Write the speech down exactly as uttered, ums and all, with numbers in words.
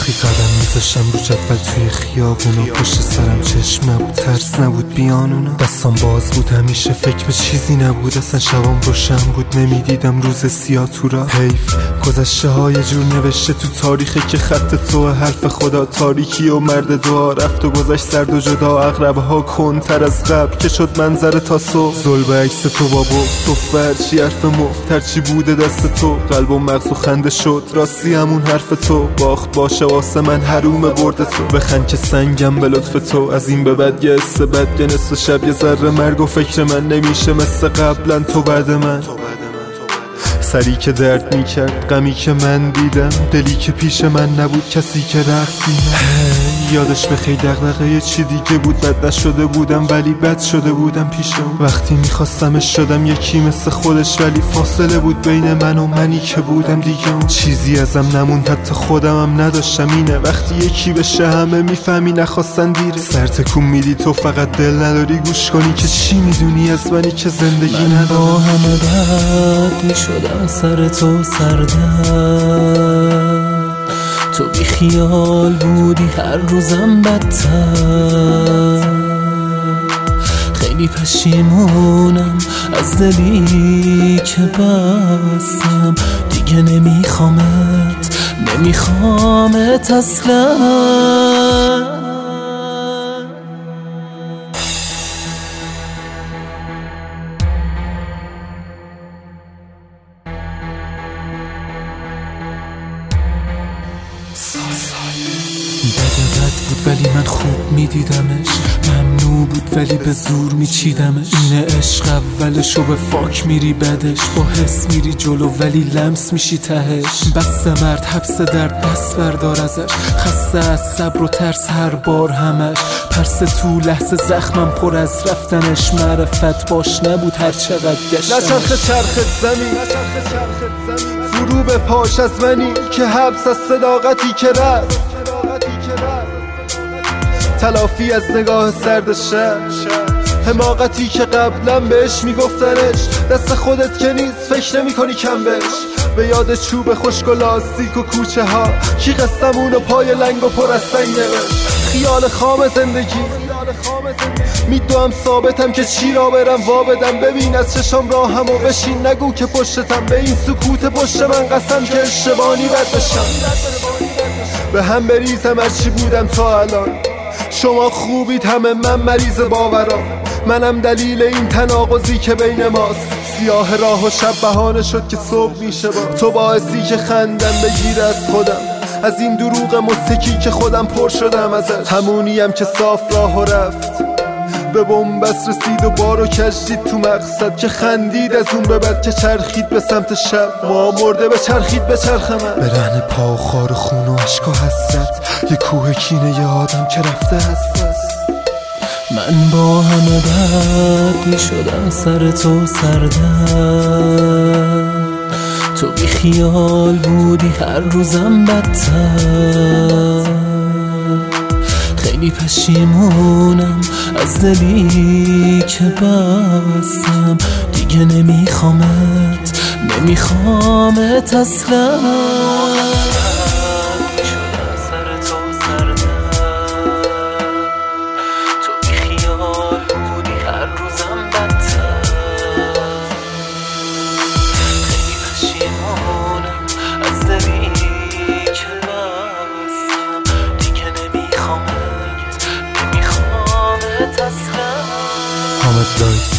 وقتی قدم میذاشم رو جدول توی خیابونا، پشت سرم چشم نبود، ترس نبود بیانونا، دستام باز بود، همیشه فکر به چیزی نبود، اصلا شبام روشن بود، نمیدیدم روز سیاه تو را. حیف گذشته های جور نوشته تو تاریخه که خط تو حرف خدا تاریکی و مرد دعا، رفت و گذشت سرد و جدا، اغربها کنتر از قبل که شد منظر تا صبح، ظلم عکس تو بابا صف هرچی حرف مفت، هرچی بوده دست تو، قلب و مغز و خنده شد راستی همون حرف تو، باخت باشه واسه من حروم برد تو، بخند که سنگم به لطف تو، از این به بعد یه حس بد، یه نصف شب یه ذره مرگ و فکر من نمیشه مثل قبلا تو بعد من، سری که درد میکرد، غمی که من دیدم، دلی که پیش من نبود، کسی که رفتی یادش بخیر دغدغه چی دیگه بود، بد نشده بودم ولی بد شده بودم پیشم، وقتی میخواستمش شدم یکی مثل خودش، ولی فاصله بود بین من و منی که بودم دیگه، چیزی ازم نموند حتی خودمم نداشتم، اینه وقتی یکی بشه همه میفهمی نخواستن دیره، سر تکون میدی تو فقط دل نداری گوش کنی که چی میدونی از منی که زندگی نداری. با همه بد میشدم سر تو سردم، تو بی خیال بودی هر روزم بدتر، خیلی پشیمونم از دلی که بستم، دیگه نمیخوامت نمیخوامت اصلا. بده بد بود ولی من خوب میدیدمش، ممنوع بود ولی به زور میچیدمش، اینه عشق اولشو به فاک میری بدش، با حس میری جلو ولی لمس میشی تهش، بس مرد حبس درد دست بردار ازش، خسته از صبر و ترس هر بار همش، پرسه تو لحظه زخمم پر از رفتنش، معرفت باش نبود هر چقدر گشتمش، نچرخ چرخت زمین فرو به پاش از منی که حبس از صداقتی که رفت، تلافی از نگاه سرد شب، حماقتی که قبلا بهش میگفتنش، دست خودت که نیست فکر نمی کنی کم بش، به یاد چوب خشک و لاستیک و کوچه ها، کی قسمون و پای لنگ و پر از سنگ نوشت، خیال خام زندگی میدوام ثابتم که چی را برم وا بدم، ببین از چشم راهم و بشین نگو که پشتم، به این سکوت پشت من قسم که اشتبانی بد بشم، به هم بریزم هرچی بودم تا الان، شما خوبید همه من مریض باورام، منم دلیل این تناقضی که بین ماست، سیاه راه و شب بهانه شد که صبح میشه با تو، باعثی که خندم بگیره از خودم، از این دروغ مستکی که خودم پر شدم ازش، همونیم که صاف راه و رفت به بنبست رسید و بارو کشید تو مقصد، که خندید از اون به بعد که چرخید به سمت شب، ما مرده به چرخید به چرخ من، به رهن پا و خار خون و عشق و حسرت، یه کوه کینه یه آدم که رفته هست. من با همه بد میشدم سر تو سردم، تو بی خیال بودی هر روزم بدتر، خیلی پشیمونم از دلی که بستم، دیگه نمیخوامت نمیخوامت اصلا. حامد لایس